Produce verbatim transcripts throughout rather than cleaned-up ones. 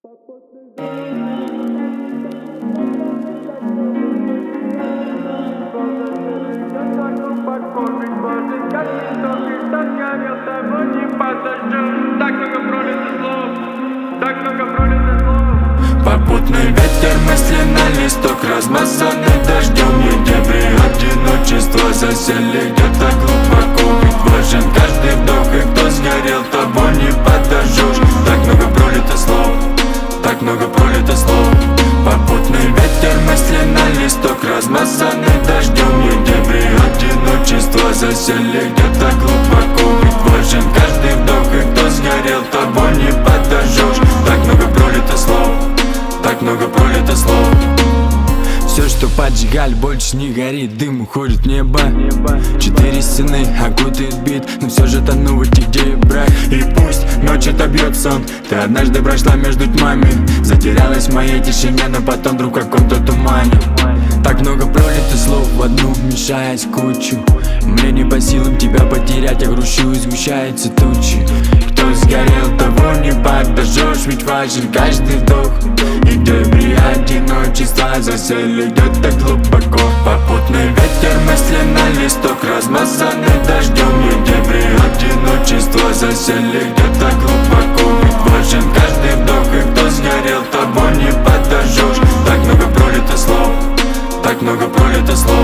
Попутный ветер, мысли на листок, размазаны дождем. Мы дебри одиночества засели где-то глубоко. Ведь важен каждый вдох, и кто сгорел, того не подожжешь. Так много пролито слов, так много пролито слов. Попутный ветер, мысли на листок, размазаны дождем. Мы дебри одиночества засели где-то глубоко. Ведь важен каждый вдох, и кто сгорел, того не подожжешь. Так много пролито слов, так много пролито слов. Все, что поджигали, больше не горит. Дым уходит в небо. Четыре стены окутает бит, но все же тону в этих, где брак. И пусть ночь отобьет сон, ты однажды прошла между тьмами, затерялась в моей тишине, но потом вдруг в каком-то тумане. Так много пролито слов в одну, мешаясь в кучу. Мне не по силам тебя потерять, я грущу и сгущаются тучи. Кто сгорел, того не подожжешь, ведь важен каждый вдох. И дебри одиночества засели где-то глубоко. Попутный ветер, мысли на листок, размазаны дождем. И дебри одиночества засели где-то глубоко. Ведь важен каждый вдох, и кто сгорел, того не подожжешь. Так много пролито слов, так много пролито слов.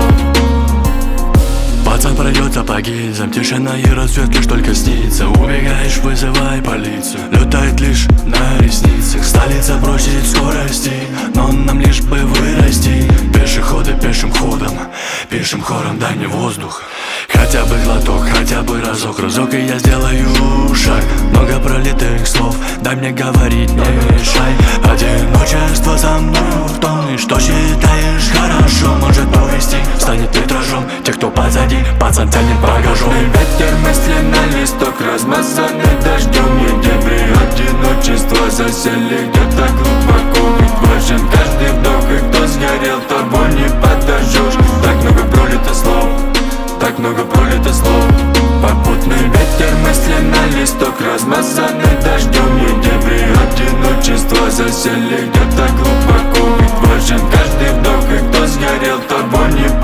Пацан пройдет сапоги, зам тишина и рассвет лишь только снится. Убегаешь, вызывай полицию, летает лишь на ресницах. Столица бросит скорости, но нам лишь бы вырасти. Пешеходы пешим ходом, пешим хором, дай мне воздух. Хотя бы глоток, хотя бы разок, разок, и я сделаю шаг. Много пролитых слов, дай мне говорить, не мешай. Одиночество со мной в том, и что считаешь хорошо, может повести, станет витражом. Те, кто позади, пацан тянет багажом. Ветер, мысли на листок, размазаны дождем. И дебри одиночества засели где-то глубоко. Ведь важен каждый вдох, и кто сгорел, того не подожжешь. Так много пролито слов, так много пролито слов. Попутный ветер, мысли на листок, размазаны дождем. И дебри одиночества засели где-то глубоко. Ведь важен каждый вдох, и кто сгорел, того не